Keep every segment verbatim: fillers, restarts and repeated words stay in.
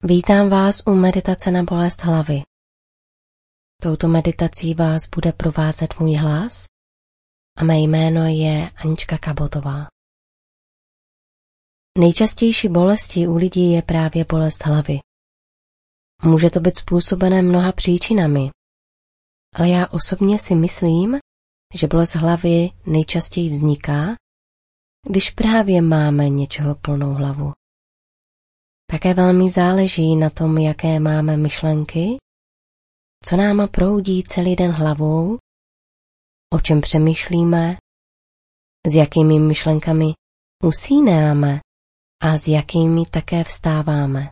Vítám vás u meditace na bolest hlavy. Touto meditací vás bude provázet můj hlas a mé jméno je Anička Kabotová. Nejčastější bolestí u lidí je právě bolest hlavy. Může to být způsobené mnoha příčinami, ale já osobně si myslím, že bolest hlavy nejčastěji vzniká, když právě máme něčeho plnou hlavu. Také velmi záleží na tom, jaké máme myšlenky, co nám proudí celý den hlavou, o čem přemýšlíme, s jakými myšlenkami usínáme a s jakými také vstáváme.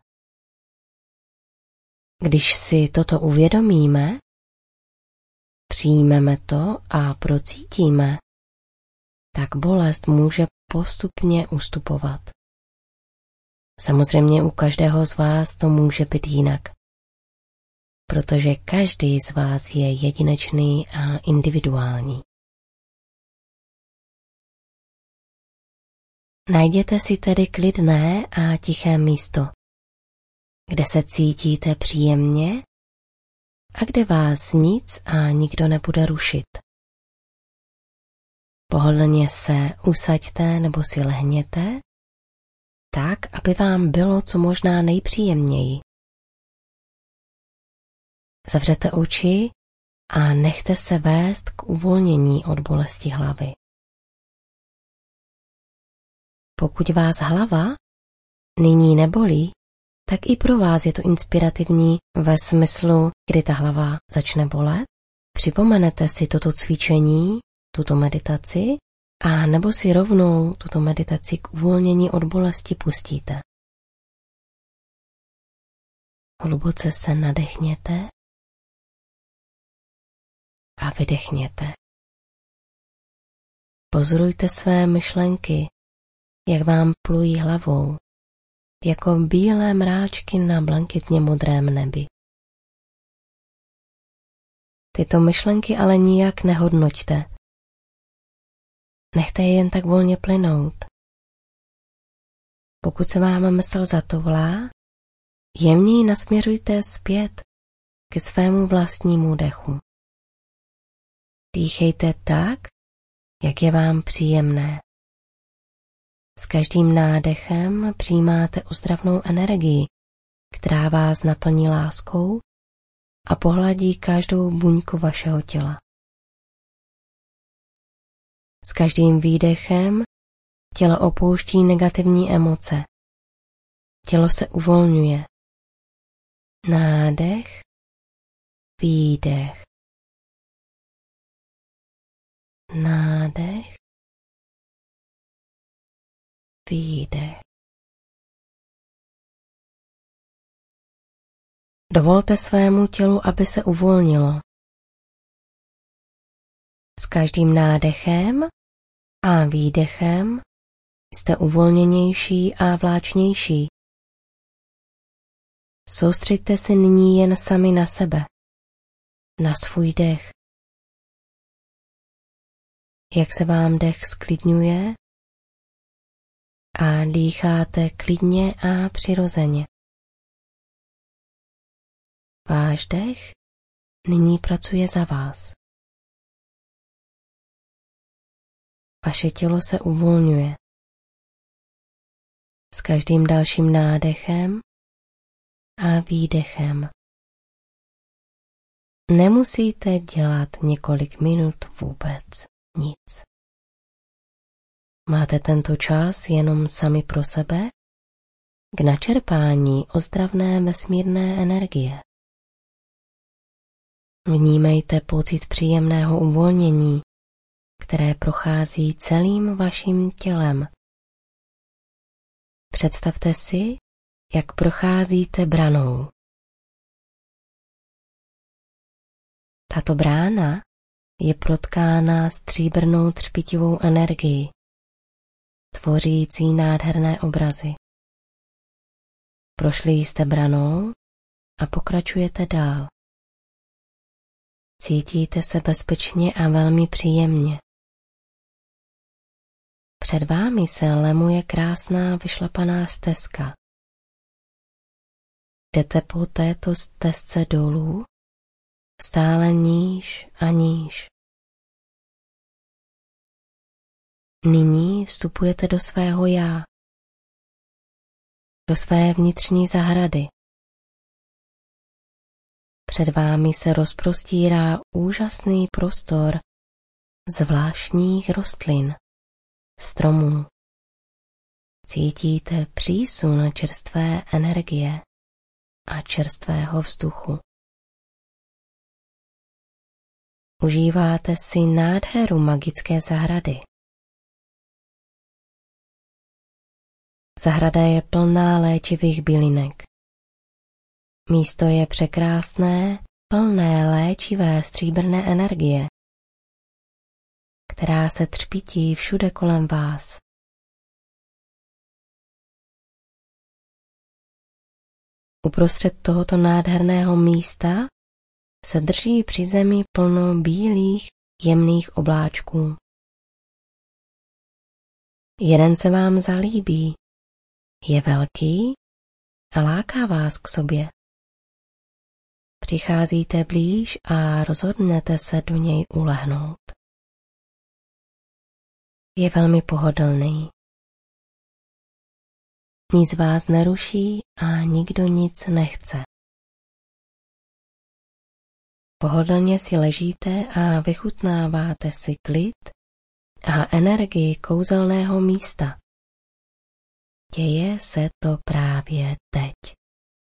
Když si toto uvědomíme, přijmeme to a procítíme, tak bolest může postupně ustupovat. Samozřejmě u každého z vás to může být jinak, protože každý z vás je jedinečný a individuální. Najděte si tedy klidné a tiché místo, kde se cítíte příjemně a kde vás nic a nikdo nebude rušit. Pohodlně se usaďte nebo si lehněte, tak, aby vám bylo co možná nejpříjemněji. Zavřete oči a nechte se vést k uvolnění od bolesti hlavy. Pokud vás hlava nyní nebolí, tak i pro vás je to inspirativní ve smyslu, kdy ta hlava začne bolet. Připomenete si toto cvičení, tuto meditaci, a nebo si rovnou tuto meditaci k uvolnění od bolesti pustíte. Hluboce se nadechněte a vydechněte. Pozorujte své myšlenky, jak vám plují hlavou, jako bílé mráčky na blanketně modrém nebi. Tyto myšlenky ale nijak nehodnoťte. Nechte je jen tak volně plynout. Pokud se vám mysl zatoulá, jemně ji nasměřujte zpět ke svému vlastnímu dechu. Dýchejte tak, jak je vám příjemné. S každým nádechem přijímáte ozdravnou energii, která vás naplní láskou a pohladí každou buňku vašeho těla. S každým výdechem tělo opouští negativní emoce. Tělo se uvolňuje. Nádech, výdech. Nádech, výdech. Dovolte svému tělu, aby se uvolnilo. S každým nádechem a výdechem jste uvolněnější a vláčnější. Soustřeďte se nyní jen sami na sebe, na svůj dech. Jak se vám dech zklidňuje a dýcháte klidně a přirozeně. Váš dech nyní pracuje za vás. Vaše tělo se uvolňuje. S každým dalším nádechem a výdechem. Nemusíte dělat několik minut vůbec nic. Máte tento čas jenom sami pro sebe k načerpání ozdravné vesmírné energie. Vnímejte pocit příjemného uvolnění, které prochází celým vaším tělem. Představte si, jak procházíte branou. Tato brána je protkána stříbrnou třpitivou energií, tvořící nádherné obrazy. Prošli jste branou a pokračujete dál. Cítíte se bezpečně a velmi příjemně. Před vámi se lemuje krásná vyšlapaná stezka. jdete po této stezce dolů, stále níž a níž. Nyní vstupujete do svého já, do své vnitřní zahrady. Před vámi se rozprostírá úžasný prostor zvláštních rostlin, stromů. Cítíte přísun čerstvé energie a čerstvého vzduchu. Užíváte si nádheru magické zahrady. Zahrada je plná léčivých bylinek. Místo je překrásné, plné léčivé stříbrné energie, která se třpytí všude kolem vás. Uprostřed tohoto nádherného místa se drží při zemi plno bílých, jemných obláčků. Jeden se vám zalíbí, je velký a láká vás k sobě. Přicházíte blíž a rozhodnete se do něj ulehnout. Je velmi pohodlný. Nic vás neruší a nikdo nic nechce. Pohodlně si ležíte a vychutnáváte si klid a energii kouzelného místa. Děje se to právě teď.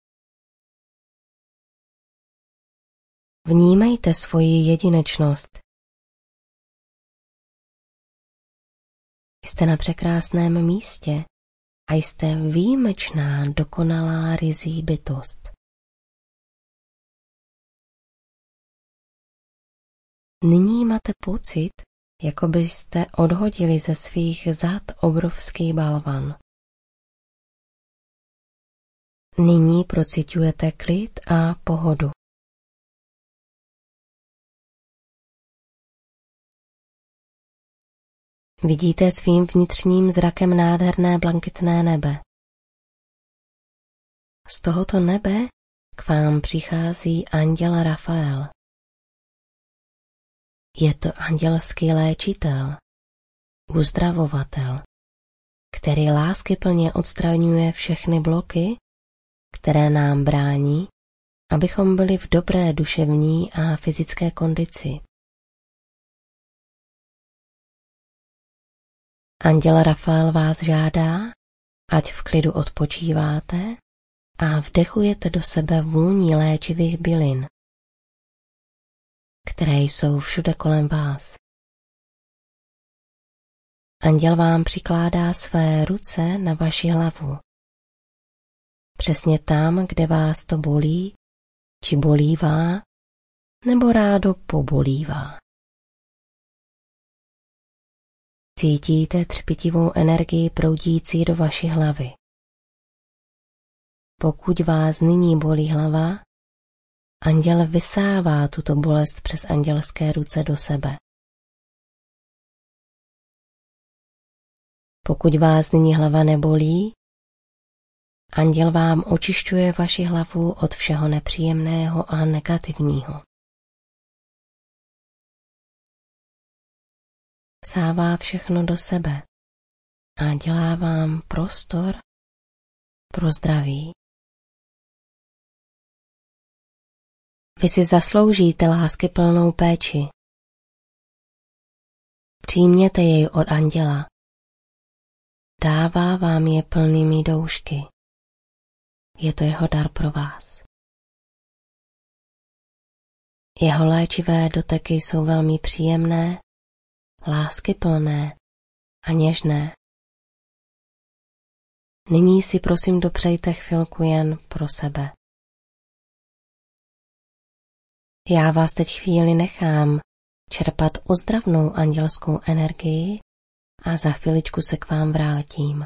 Vnímejte svoji jedinečnost. Jste na překrásném místě a jste výjimečná, dokonalá ryzí bytost. Nyní máte pocit, jako byste odhodili ze svých zad obrovský balvan. Nyní prociťujete klid a pohodu. Vidíte svým vnitřním zrakem nádherné blanketné nebe. Z tohoto nebe k vám přichází anděl Rafael. Je to andělský léčitel, uzdravovatel, který láskyplně odstraňuje všechny bloky, které nám brání, abychom byli v dobré duševní a fyzické kondici. Anděl Rafael vás žádá, ať v klidu odpočíváte a vdechujete do sebe vůni léčivých bylin, které jsou všude kolem vás. Anděl vám přikládá své ruce na vaši hlavu. Přesně tam, kde vás to bolí, či bolívá, nebo rádo pobolívá. Cítíte třpitivou energii proudící do vaší hlavy. Pokud vás nyní bolí hlava, anděl vysává tuto bolest přes andělské ruce do sebe. Pokud vás nyní hlava nebolí, anděl vám očišťuje vaši hlavu od všeho nepříjemného a negativního. Vsává všechno do sebe a dělá vám prostor pro zdraví. Vy si zasloužíte láskyplnou péči. Přijměte jej od anděla. Dává vám je plnými doušky. Je to jeho dar pro vás. Jeho léčivé doteky jsou velmi příjemné, láskyplné a něžné. Nyní si prosím dopřejte chvilku jen pro sebe. Já vás teď chvíli nechám čerpat ozdravnou andělskou energii a za chviličku se k vám vrátím.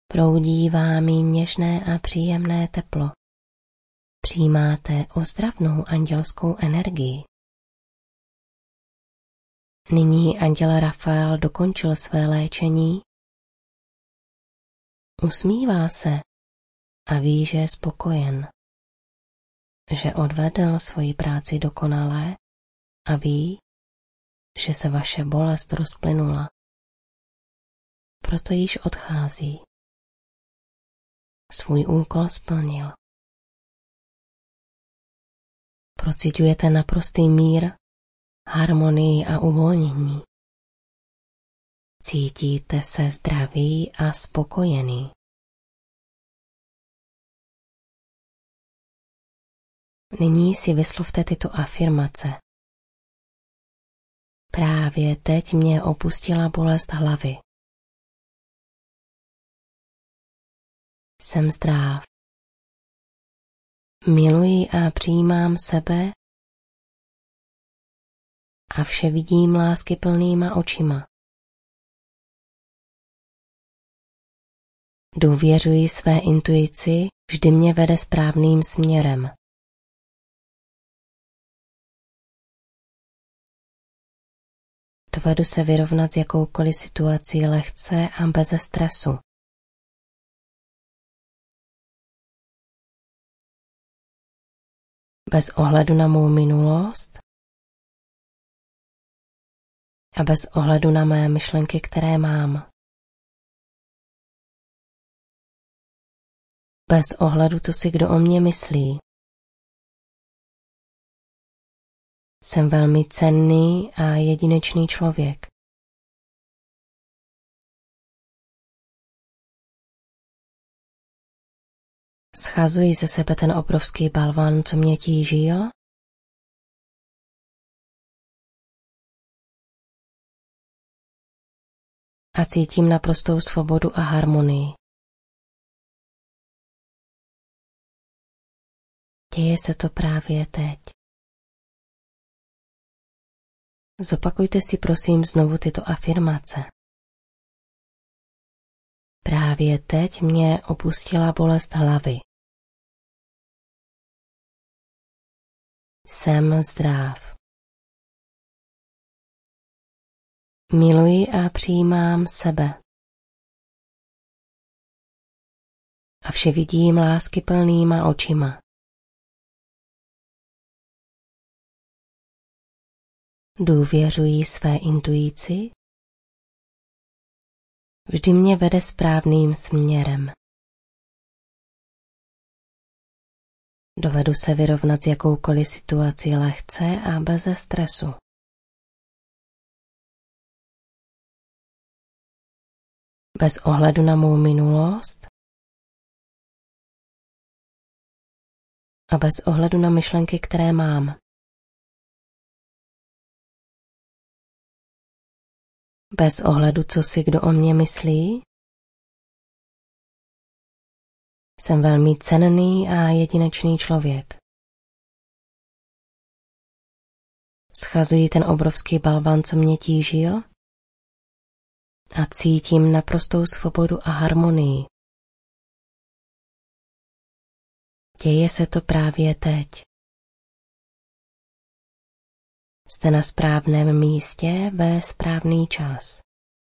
Proudí vámi něžné a příjemné teplo. Přijímáte ozdravnou andělskou energii. Nyní anděl Rafael dokončil své léčení. Usmívá se a ví, že je spokojen, že odvedl svoji práci dokonale a ví, že se vaše bolest rozplynula. Proto již odchází. Svůj úkol splnil. Pociťujete naprostý mír, harmonii a uvolnění. Cítíte se zdravý a spokojený. Nyní si vyslovte tyto afirmace. Právě teď mě opustila bolest hlavy. Jsem zdrav. Miluji a přijímám sebe a vše vidím láskyplnýma očima. Důvěřuji své intuici, vždy mě vede správným směrem. Dovedu se vyrovnat s jakoukoliv situací lehce a beze stresu. Bez ohledu na mou minulost a bez ohledu na mé myšlenky, které mám. Bez ohledu, co si kdo o mě myslí. Jsem velmi cenný a jedinečný člověk. Schazuji ze sebe ten obrovský balvan, co mě tížil. A cítím naprostou svobodu a harmonii. Děje se to právě teď. Zopakujte si prosím znovu tyto afirmace. Právě teď mě opustila bolest hlavy. Jsem zdrav. Miluji a přijímám sebe. A vše vidím láskyplnýma očima. Důvěřuji své intuici. Vždy mě vede správným směrem. Dovedu se vyrovnat s jakoukoliv situací lehce a beze stresu. Bez ohledu na mou minulost a bez ohledu na myšlenky, které mám. Bez ohledu, co si kdo o mě myslí. Jsem velmi cenný a jedinečný člověk. Schazuji ten obrovský balvan, co mě tížil, a cítím naprostou svobodu a harmonii. Děje se to právě teď. Jste na správném místě ve správný čas.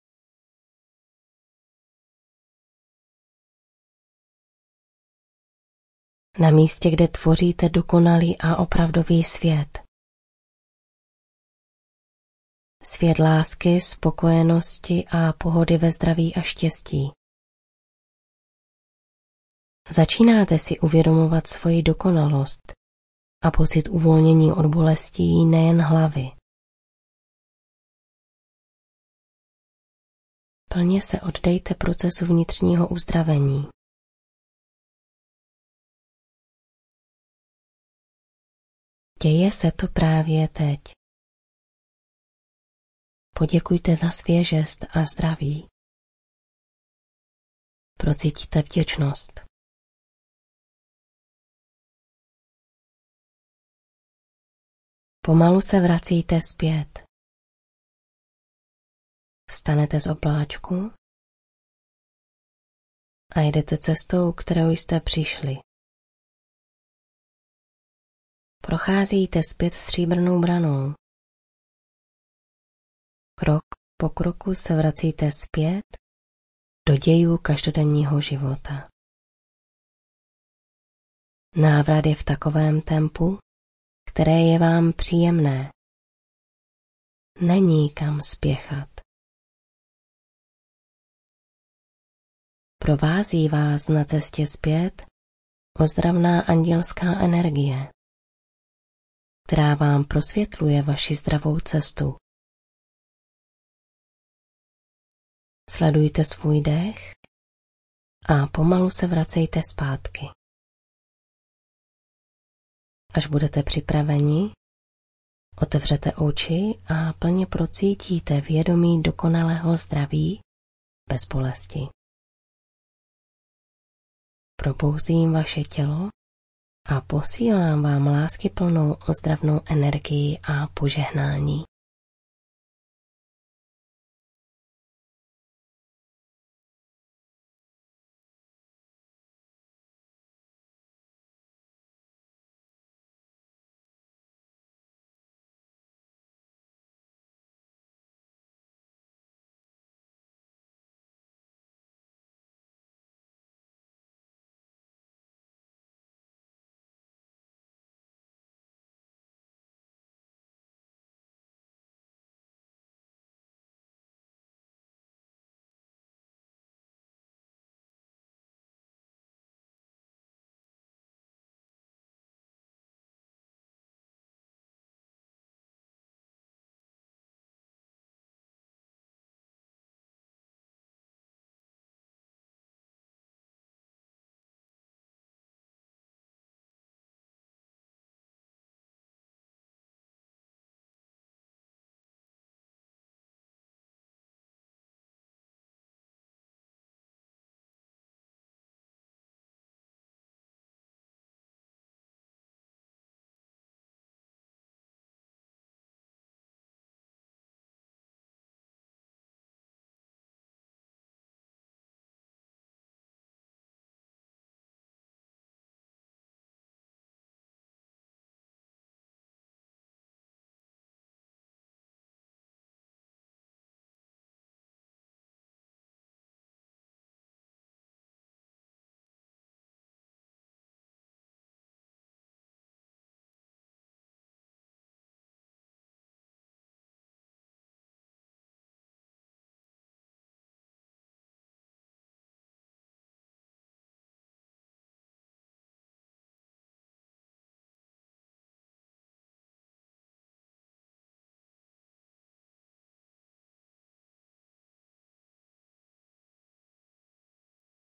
Na místě, kde tvoříte dokonalý a opravdový svět. Svět lásky, spokojenosti a pohody ve zdraví a štěstí. Začínáte si uvědomovat svoji dokonalost a pocit uvolnění od bolestí nejen hlavy. Plně se oddejte procesu vnitřního uzdravení. Děje se to právě teď. Poděkujte za svěžest a zdraví. Procítíte vděčnost. Pomalu se vracíte zpět. Vstanete z obláčku a jedete cestou, kterou jste přišli. Procházíte zpět stříbrnou branou. Krok po kroku se vracíte zpět do dějů každodenního života. Návrat je v takovém tempu, které je vám příjemné. Není kam spěchat. Provází vás na cestě zpět ozdravná andělská energie, která vám prosvětluje vaši zdravou cestu. Sledujte svůj dech a pomalu se vracejte zpátky. Až budete připraveni, otevřete oči a plně procítíte vědomí dokonalého zdraví bez bolesti. Probouzím vaše tělo a posílám vám láskyplnou ozdravnou energii a požehnání.